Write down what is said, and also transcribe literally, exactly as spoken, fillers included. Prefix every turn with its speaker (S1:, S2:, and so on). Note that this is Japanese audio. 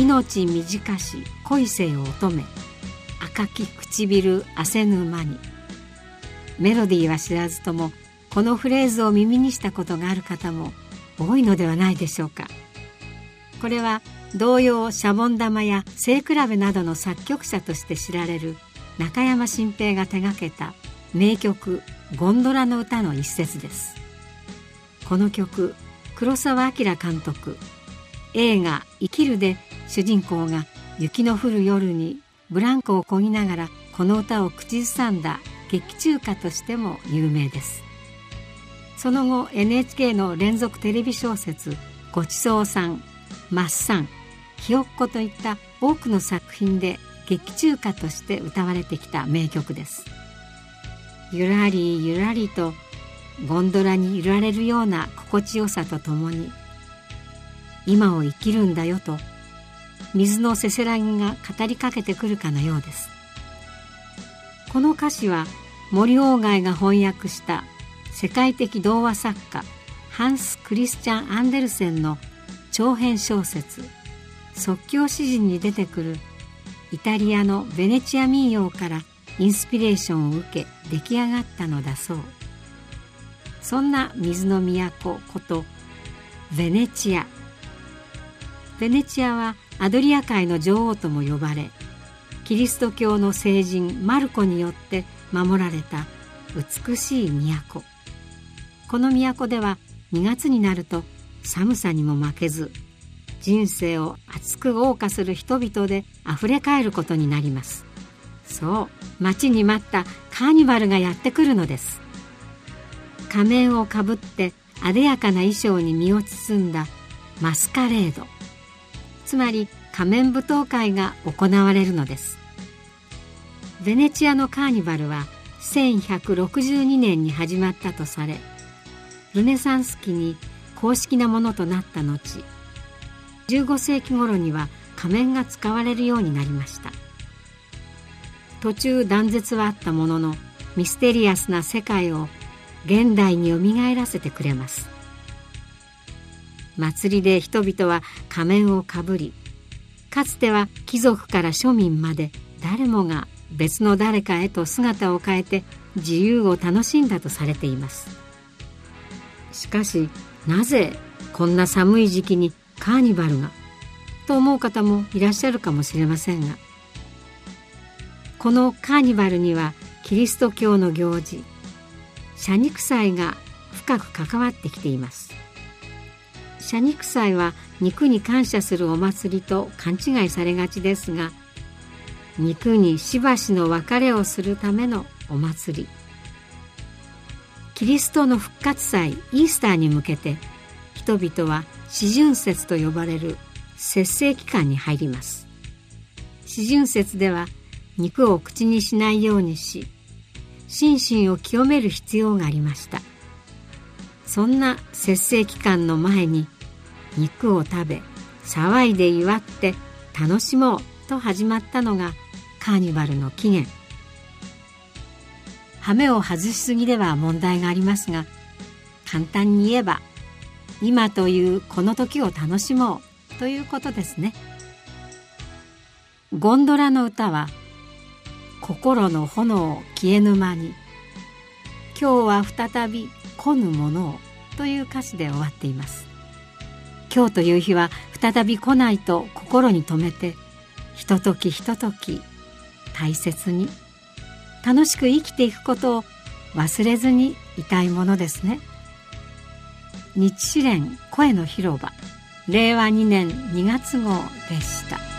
S1: 命短し恋せよ乙女、赤き唇汗ぬ間に。メロディーは知らずともこのフレーズを耳にしたことがある方も多いのではないでしょうか。これは童謡シャボン玉や背比べなどの作曲者として知られる中山新平が手がけた名曲ゴンドラの歌の一節です。この曲、黒澤明監督、映画生きるで主人公が雪の降る夜にブランコを漕ぎながらこの歌を口ずさんだ劇中歌としても有名です。その後 エヌエイチケー の連続テレビ小説ごちそうさん、マッサン、ひよっこといった多くの作品で劇中歌として歌われてきた名曲です。ゆらりゆらりとゴンドラに揺られるような心地よさとともに、今を生きるんだよと水のせせらぎが語りかけてくるかのようです。この歌詞は森鴎外が翻訳した世界的童話作家ハンス・クリスチャン・アンデルセンの長編小説即興詩人に出てくるイタリアのベネチア民謡からインスピレーションを受け出来上がったのだそう。そんな水の都ことベネチア。ベネチアはアドリア海の女王とも呼ばれ、キリスト教の聖人マルコによって守られた美しい都。この都ではにがつになると寒さにも負けず、人生を熱く謳歌する人々であふれかえることになります。そう、待ちに待ったカーニバルがやってくるのです。仮面をかぶってあでやかな衣装に身を包んだマスカレード、つまり仮面舞踏会が行われるのです。ベネチアのカーニバルはせんひゃくろくじゅうにねんに始まったとされ、ルネサンス期に公式なものとなった後、じゅうごせいき頃には仮面が使われるようになりました。途中断絶はあったものの、ミステリアスな世界を現代によみがえらせてくれます。祭りで人々は仮面をかぶり、かつては貴族から庶民まで誰もが別の誰かへと姿を変えて自由を楽しんだとされています。しかし、なぜこんな寒い時期にカーニバルがと思う方もいらっしゃるかもしれませんが、このカーニバルにはキリスト教の行事、謝肉祭が深く関わってきています。謝肉祭は肉に感謝するお祭りと勘違いされがちですが、肉にしばしの別れをするためのお祭り。キリストの復活祭イースターに向けて、人々は四旬節と呼ばれる節制期間に入ります。四旬節では肉を口にしないようにし、心身を清める必要がありました。そんな節制期間の前に肉を食べ、騒いで祝って楽しもうと始まったのがカーニバルの起源。羽目を外しすぎでは問題がありますが、簡単に言えば今というこの時を楽しもうということですね。ゴンドラの歌は、心の炎消えぬ間に、今日は再び来ぬものをという歌詞で終わっています。今日という日は再び来ないと心に留めて、ひとときひととき大切に楽しく生きていくことを忘れずにいたいものですね。日詩連声の広場、れいわにねんにがつ号でした。